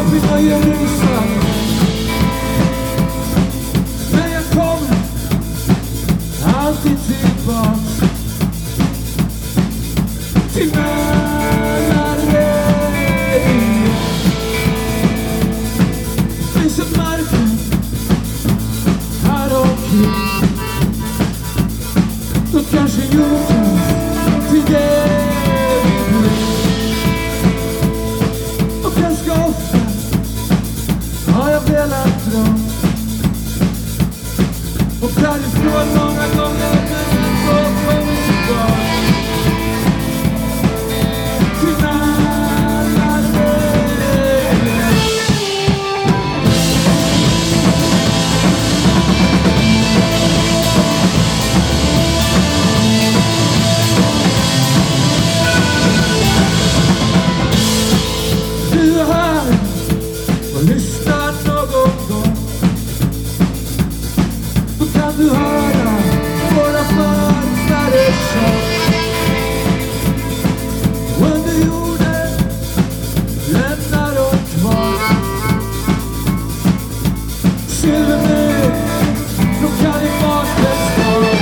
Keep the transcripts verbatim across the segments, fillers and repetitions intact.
mina ljusar. Men jag kommer alltid tillbaks till Mälaröjen. Finns ett mörker här omkring. Då kanske jorden till det vi blir. Och ganska ofta har jag velat dra och därifrån många gånger men ändå kommit tillbaka till Mälaröjen. Du är här och lyssnar någon gång. Då kan du höra våra förare sång. Under jorden lämnar de kvar silvermjöl från Kaliforniens stad.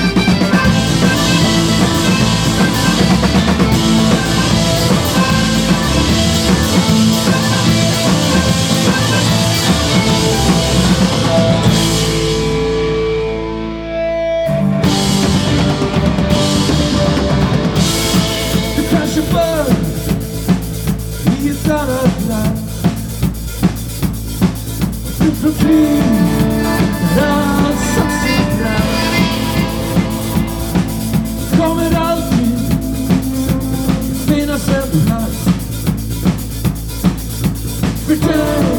Kanske bör i ett annat land. Du från krig där allt som sin brand. Kommer alltid finnas en plats för dig.